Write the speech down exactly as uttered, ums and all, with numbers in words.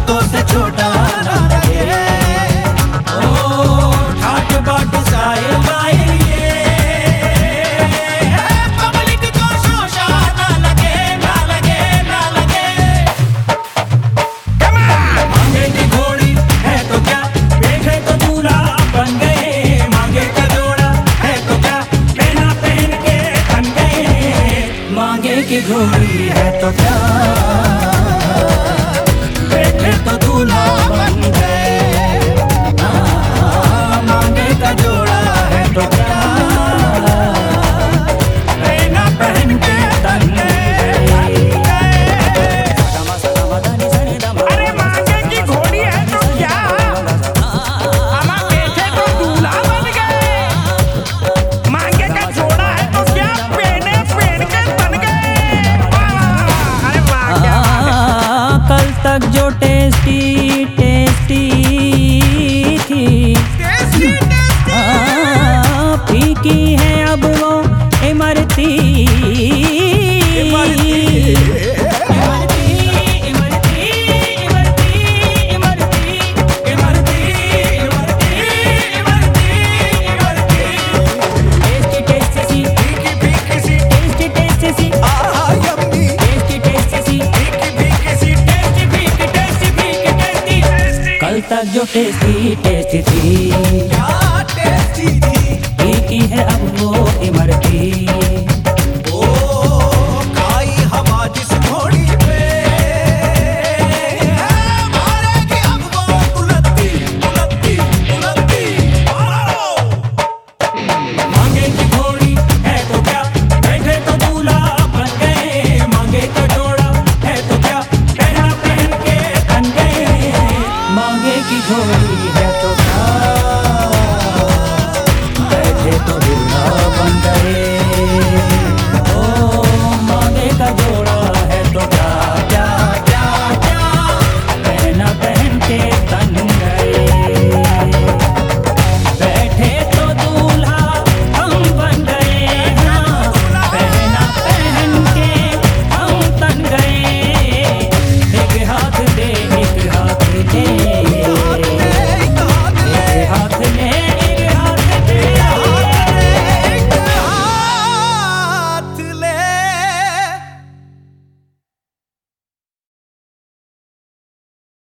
हाथों से छोटा ना लगे। ओ ठाट बाट साए बाए ये पब्लिक को शोशा ना लगे, ना लगे, ना लगे। मांगे की घोड़ी है तो क्या, बैठे तो दूल्हा बन गए। मांगे का जोड़ा है तो क्या, पहना पहन के बन गए। मांगे की घोड़ी है तो क्या, बैठे तो दूल्हा बन गए। मांगे का जोड़ा है तो क्या, पहना पहन के बन गए। अरे मांगे की घोड़ी है तो क्या, हम बैठे तो दूल्हा बन गए। मांगे का जोड़ा है तो क्या, पहने पहन के बन गए। अरे वाह क्या बात है। कल तक जो टेस्टी टेस्टी थी, टेस्टी टेस्टी हाँ, फीकी है अब वो इमरती। इमरती, इमरती, इमरती, इमरती, इमरती, इमरती, इमरती, इमरती, इमरती। टेस्टी टेस्टी सी, फीकी फीकी सी, टेस्टी टेस्टी सी, आहा यम्मी, टेस्टी टेस्टी सी, फीकी फीकी सी, टेस्टी फीकी टेस्टी फीकी टेस्टी। टेस्टी। कल तक जो टेस्टी टेस्टी थी, क्या टेस्टी थी। फीकी है अब वो इमरती। ओ खाई हवा जिस घोड़ी पे, मारेगी अब वो उलटती, उलटती, उलटती। मांगे की घोड़ी है तो क्या, बैठे तो दूल्हा बन गए। मांगे का जोड़ा है तो क्या, पहना पहन के बन गए। मांगे की घोड़ी